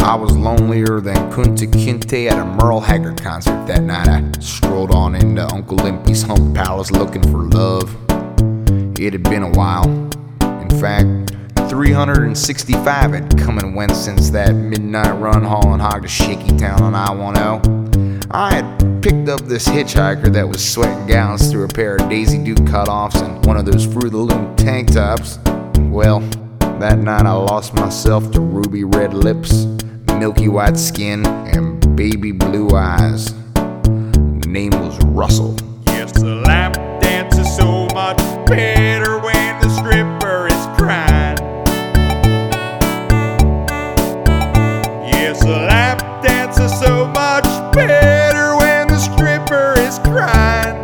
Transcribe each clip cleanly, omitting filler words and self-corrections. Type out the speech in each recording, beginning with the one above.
I was lonelier than Kunta Kinte at a Merle Haggard concert that night. I strolled on into Uncle Limpy's Hump Palace looking for love. It had been a while. In fact, 365 had come and went since that midnight run hauling hog to Shaky Town on I-10. I had picked up this hitchhiker that was sweating gallons through a pair of Daisy Duke cutoffs and one of those Fruit of the Loom tank tops. Well, that night I lost myself to ruby red lips, milky white skin, and baby blue eyes. The name was Russell. Yes, the lap dance is so much better when the stripper is crying. Yes, the lap dance is so much better when the stripper is crying.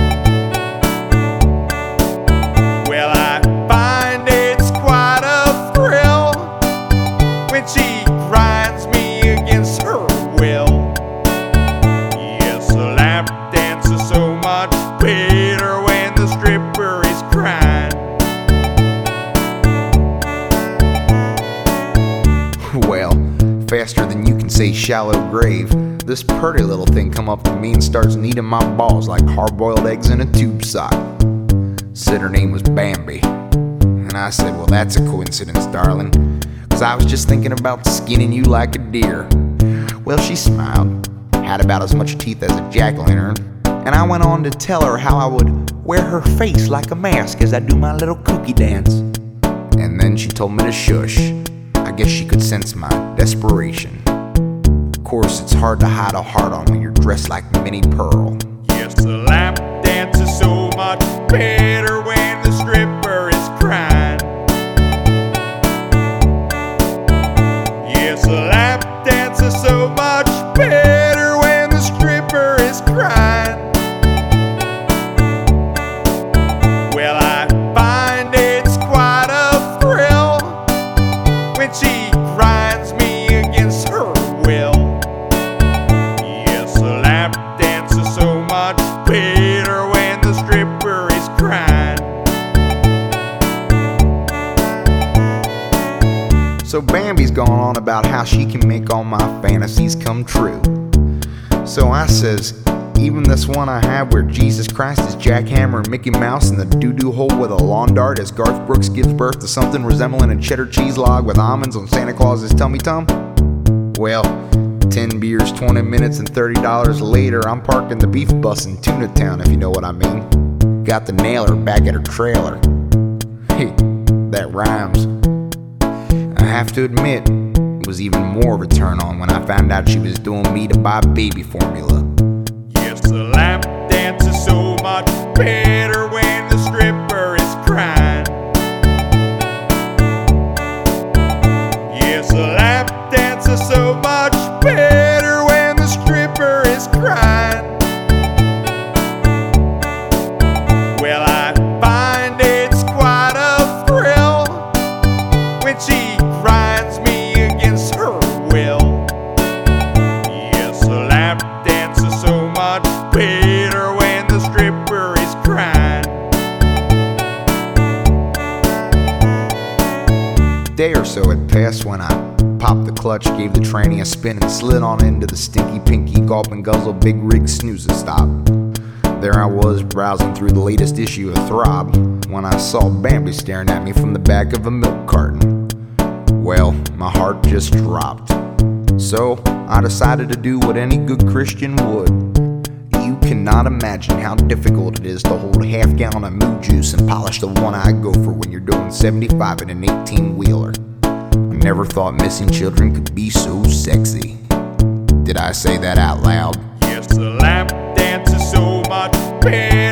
Well, I find it's quite a thrill when she grinds me against her will. Yes, the lap dance is so much better when the stripper is crying. Well, faster than you can say shallow grave, this pretty little thing come up to me and starts kneading my balls like hard-boiled eggs in a tube sock. Said her name was Bambi. And I said, well, that's a coincidence, darling, 'cause I was just thinking about skinning you like a deer. Well, she smiled, had about as much teeth as a jack-o'-lantern, and I went on to tell her how I would wear her face like a mask as I do my little kooky dance. And then she told me to shush. I guess she could sense my desperation. Of course, it's hard to hide a heart on when you're dressed like Minnie Pearl. Yes, the lap dance is so much better when the stripper is crying. Yes, the lap dance is so much better when the stripper is crying. Well, I find it's quite a thrill when she grinds me against her will. Yes, the lap dance is so much better when the stripper is crying. So Bambi's going on about how she can make all my fantasies come true. So I says, even this one I have where Jesus Christ is Jack Hammer and Mickey Mouse in the doo-doo hole with a lawn dart as Garth Brooks gives birth to something resembling a cheddar cheese log with almonds on Santa Claus's tummy tum. Well, 10 beers, 20 minutes, and $30 later, I'm parked in the beef bus in Tuna Town, if you know what I mean. Got the nailer back at her trailer. Hey, that rhymes. I have to admit, it was even more of a turn on when I found out she was doing me to buy baby formula. Yes, the lap dance is so much better when the stripper is crying. Yes, the lap dance is so much better when the stripper is crying. Well, I find it's quite a thrill when she grinds me against her will. Yes, the lap dance is so much better when the stripper is crying. A day or so had passed when I popped the clutch, gave the tranny a spin, and slid on into the stinky pinky gulp and guzzle big rig snooze stop. There I was browsing through the latest issue of Throb when I saw Bambi staring at me from the back of a milk carton. Well, my heart just dropped. So I decided to do what any good Christian would. You cannot imagine how difficult it is to hold a half gallon of moo juice and polish the one-eyed gopher when you're doing 75 in an 18-wheeler. I never thought missing children could be so sexy. Did I say that out loud? Yes, the lap dance is so much better